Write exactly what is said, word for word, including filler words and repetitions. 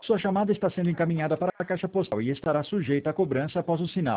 Sua chamada está sendo encaminhada para a caixa postal e estará sujeita a cobrança após o sinal.